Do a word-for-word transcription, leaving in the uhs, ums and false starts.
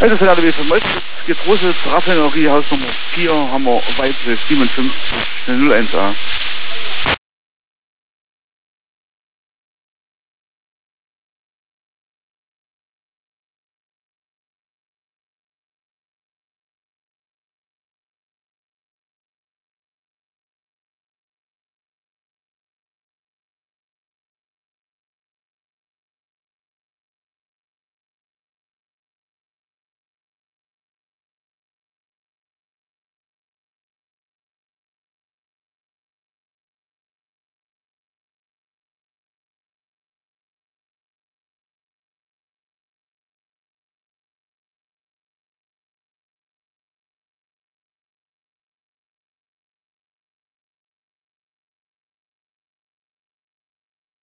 Also von der W fünf das geht große Raffinerie, Haus Nummer vier, haben wir weitere siebenundfünfzig null eins a.